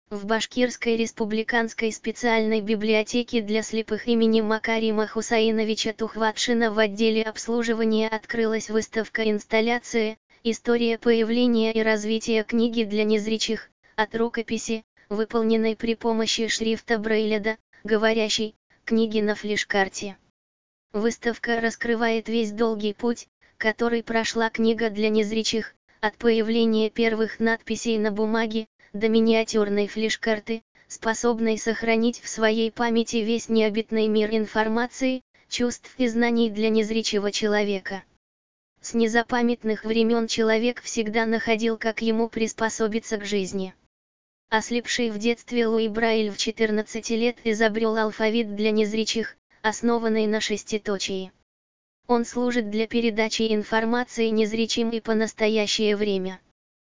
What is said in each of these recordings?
В Башкирской республиканской специальной библиотеке для слепых имени Макарима Хусаиновича Тухватшина в отделе обслуживания открылась выставка-инсталляция «История появления и развития книги для незрячих», от рукописи, выполненной при помощи шрифта Брайля до говорящей книги на флеш-карте. Выставка раскрывает весь долгий путь, который прошла книга для незрячих, от появления первых надписей на бумаге, до миниатюрной флеш-карты, способной сохранить в своей памяти весь необъятный мир информации, чувств и знаний для незрячего человека. С незапамятных времен человек всегда находил, как ему приспособиться к жизни. Ослепший в детстве Луи Брайль в 14 лет изобрел алфавит для незрячих, основанный на шеститочии. Он служит для передачи информации незрячим и по настоящее время.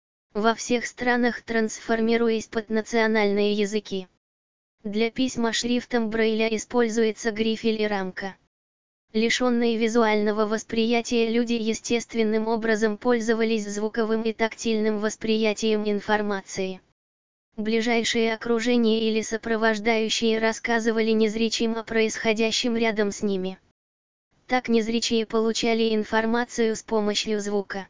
Во всех странах трансформируясь под национальные языки. Для письма шрифтом Брайля используется грифель и рамка. Лишенные визуального восприятия люди естественным образом пользовались звуковым и тактильным восприятием информации. Ближайшее окружение или сопровождающие рассказывали незрячим о происходящем рядом с ними. Так незрячие получали информацию с помощью звука.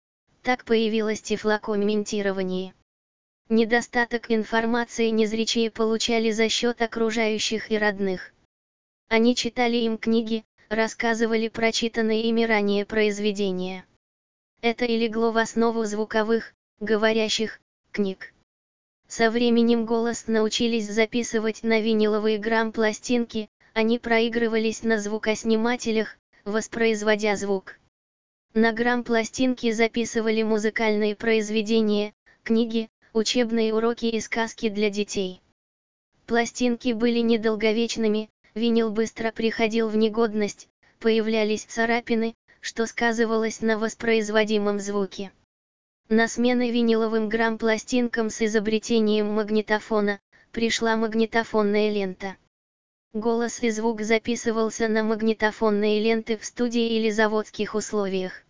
Так появилось тифлокомментирование. Недостаток информации незрячие получали за счет окружающих и родных. Они читали им книги, рассказывали прочитанные ими ранее произведения. Это и легло в основу звуковых, говорящих, книг. Со временем голос научились записывать на виниловые грамм-пластинки, они проигрывались на звукоснимателях, воспроизводя звук. На грамм-пластинке записывали музыкальные произведения, книги, учебные уроки и сказки для детей. Пластинки были недолговечными, винил быстро приходил в негодность, появлялись царапины, что сказывалось на воспроизводимом звуке. На смену виниловым грамм-пластинкам с изобретением магнитофона, пришла магнитофонная лента. Голос и звук записывался на магнитофонные ленты в студии или заводских условиях.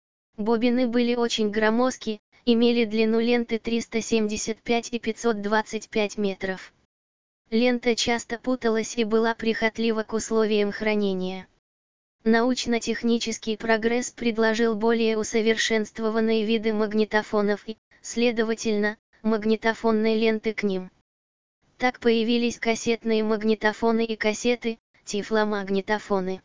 Бобины были очень громоздки, имели длину ленты 375 и 525 метров. Лента часто путалась и была прихотлива к условиям хранения. Научно-технический прогресс предложил более усовершенствованные виды магнитофонов и, следовательно, магнитофонные ленты к ним. Так появились кассетные магнитофоны и кассеты, тифломагнитофоны.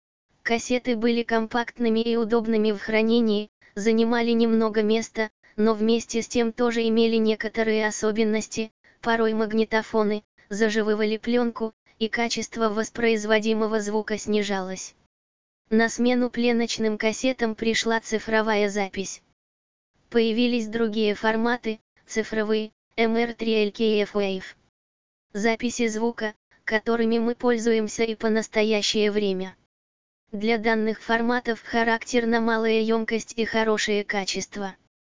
Кассеты были компактными и удобными в хранении, занимали немного места, но вместе с тем тоже имели некоторые особенности, порой магнитофоны зажевывали пленку, и качество воспроизводимого звука снижалось. На смену пленочным кассетам пришла цифровая запись. Появились другие форматы, цифровые, MR3LK F-Wave. Записи звука, которыми мы пользуемся и по настоящее время. Для данных форматов характерна малая емкость и хорошее качество.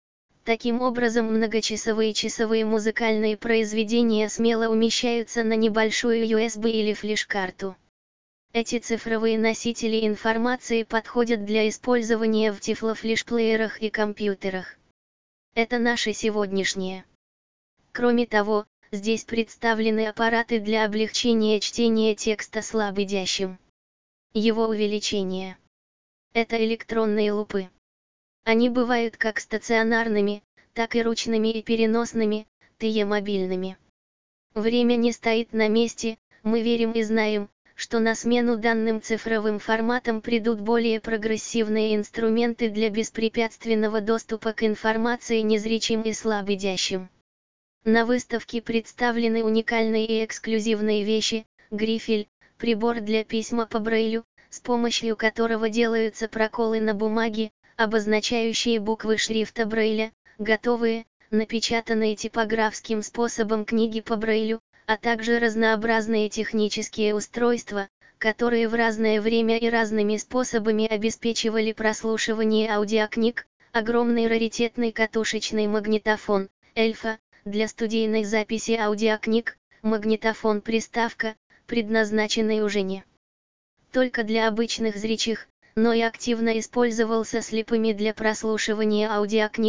Таким образом многочасовые часовые музыкальные произведения смело умещаются на небольшую USB или флеш-карту. Эти цифровые носители информации подходят для использования в тифлофлешплеерах и компьютерах. Это наше сегодняшнее. Кроме того, здесь представлены аппараты для облегчения чтения текста слабовидящим. Его увеличение. Это электронные лупы. Они бывают как стационарными, так и ручными и переносными, мобильными. Время не стоит на месте, мы верим и знаем, что на смену данным цифровым форматам придут более прогрессивные инструменты для беспрепятственного доступа к информации незрячим и слабовидящим. На выставке представлены уникальные и эксклюзивные вещи: грифель, прибор для письма по Брайлю, с помощью которого делаются проколы на бумаге, обозначающие буквы шрифта Брайля, готовые, напечатанные типографским способом книги по Брайлю, а также разнообразные технические устройства, которые в разное время и разными способами обеспечивали прослушивание аудиокниг, огромный раритетный катушечный магнитофон, Эльфа, для студийной записи аудиокниг, магнитофон-приставка, предназначенный уже не только для обычных зрячих, но и активно использовался слепыми для прослушивания аудиокниг,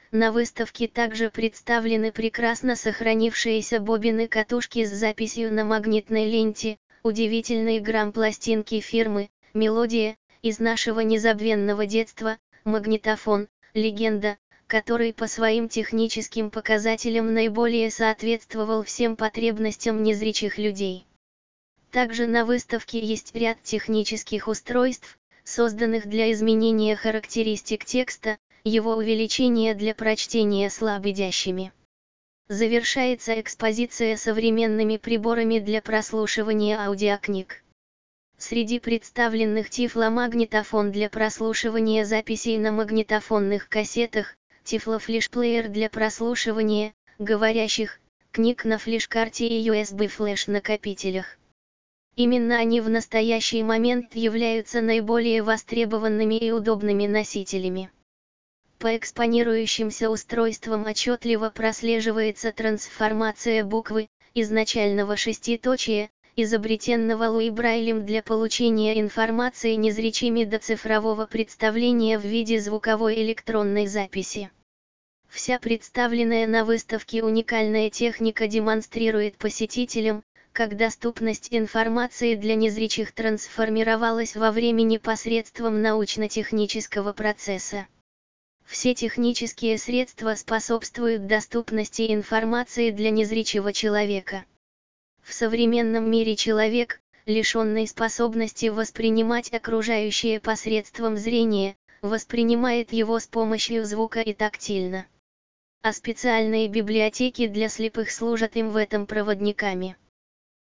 На выставке также представлены прекрасно сохранившиеся бобины-катушки с записью на магнитной ленте, удивительные грамм-пластинки фирмы «Мелодия», из нашего незабвенного детства, магнитофон, легенда, который по своим техническим показателям наиболее соответствовал всем потребностям незрячих людей. Также на выставке есть ряд технических устройств, созданных для изменения характеристик текста, его увеличения для прочтения слабовидящими. Завершается экспозиция современными приборами для прослушивания аудиокниг. Среди представленных тифломагнитофон для прослушивания записей на магнитофонных кассетах, тифлофлешплеер для прослушивания говорящих книг на флеш-карте и USB-флеш-накопителях. Именно они в настоящий момент являются наиболее востребованными и удобными носителями. По экспонирующимся устройствам отчетливо прослеживается трансформация буквы, изначального шеститочия, изобретенного Луи Брайлем для получения информации незрячими до цифрового представления в виде звуковой электронной записи. Вся представленная на выставке уникальная техника демонстрирует посетителям, как доступность информации для незрячих трансформировалась во времени посредством научно-технического процесса. Все технические средства способствуют доступности информации для незрячего человека. В современном мире человек, лишенный способности воспринимать окружающее посредством зрения, воспринимает его с помощью звука и тактильно. А специальные библиотеки для слепых служат им в этом проводниками.